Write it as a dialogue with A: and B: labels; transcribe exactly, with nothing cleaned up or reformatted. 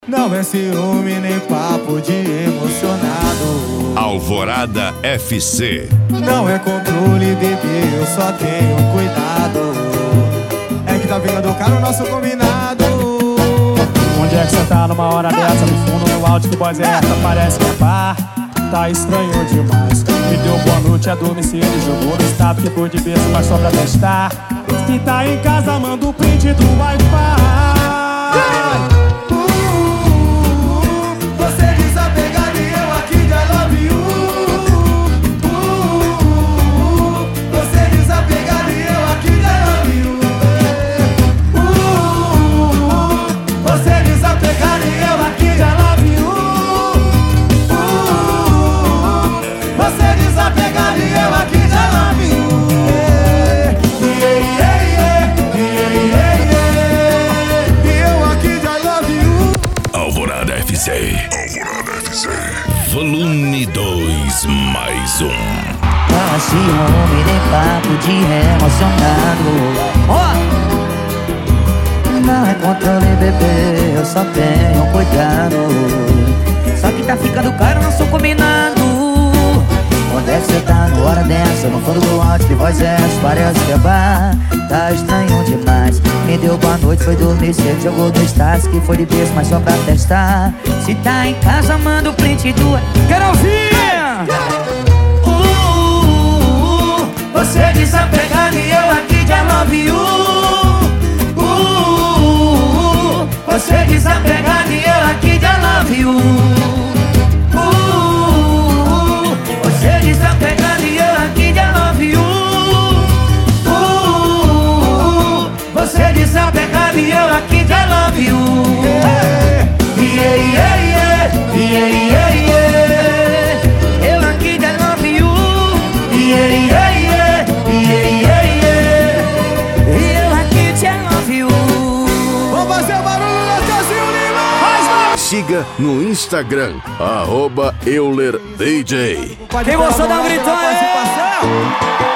A: Não é ciúme nem papo de emocionado.
B: Alvorada F C.
A: Não é controle, bebê, eu só tenho cuidado. É que tá vendo caro o nosso combinado.
C: Onde é que cê tá numa hora dessa? No fundo, no áudio, que voz é essa? Parece que é par. Tá estranho demais. Me deu boa noite, a domicílio. Jogou no estado que foi de berço, mas só pra testar. Se tá em casa, manda o print do Wi-Fi.
B: Alvorada F C. Alvorada F C. Volume dois mais um.
D: Não é ciúme nem papo de emocionado. Oh! Não é controle, bebê, eu só tenho cuidado. Só que tá ficando caro, não sou combinado. Onde é que cê tá na hora dessa? No fundo do áudio, que voz é essa? Parece que é bar. Tá estranho demais. Me deu boa noite, foi dormir cedo. Jogou no status, que foi de berço, mas só pra testar. Se tá em casa, manda o print do... Quero ouvir! Uh, uh, uh, você desapegado e eu aqui de I love you. Uh, uh, uh, você desapegado e eu aqui de I love you. Desapegado e eu aqui de I love you. uh, uh, uh, Você desapegado e eu aqui de I love you. Yeah, yeah, yeah, yeah, yeah, yeah. Eu aqui de I love you. Yeah, yeah, yeah, yeah, yeah, yeah. Eu aqui de I love you.
A: Vamos fazer barulho no Casinho Lima.
B: Siga no Instagram, arroba Euler D J.
D: Quem gostou, dá um gritão aí.